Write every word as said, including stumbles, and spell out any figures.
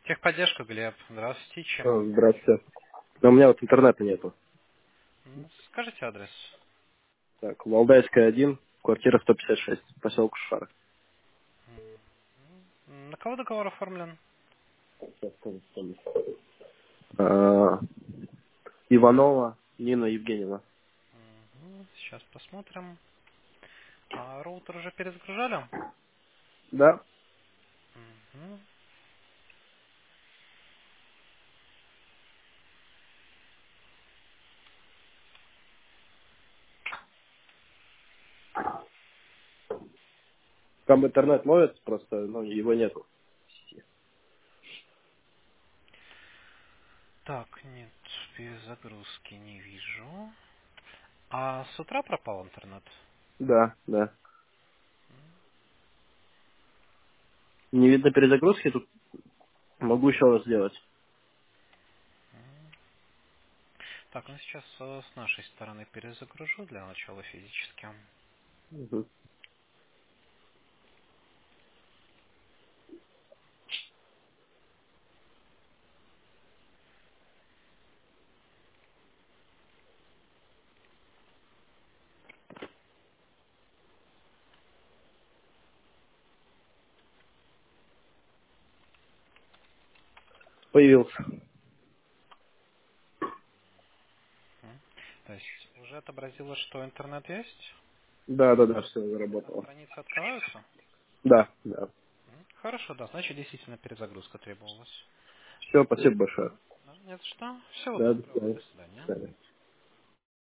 Техподдержка, Глеб. Здравствуйте. Чем О, могу помочь? здравствуйте. Но у меня вот интернета нету. М, Скажите адрес. Так, Валдайская, один, квартира сто пятьдесят шесть, поселок Шар. М, На кого договор оформлен? Сейчас скажу, вспомню. А, Иванова Нина Евгеньевна. Мгм, Сейчас посмотрим. А роутер уже перезагружали? Да, Мгм. там интернет ловит, просто ну, его нету. Так, нет, перезагрузки не вижу. А с утра пропал интернет? Да, да. Не видно перезагрузки, тут могу еще раз сделать. Так, ну сейчас э, с нашей стороны перезагружу для начала физически. Мгм. Появился. М. То есть уже отобразилось, что интернет есть? Да, да, да, все Все заработало. страницы открываются? Да, да. М, Хорошо, да, значит действительно перезагрузка требовалась. Все, спасибо большое. Да, нет, что. Всего Да, до доброго. До свидания. До свидания. свидания.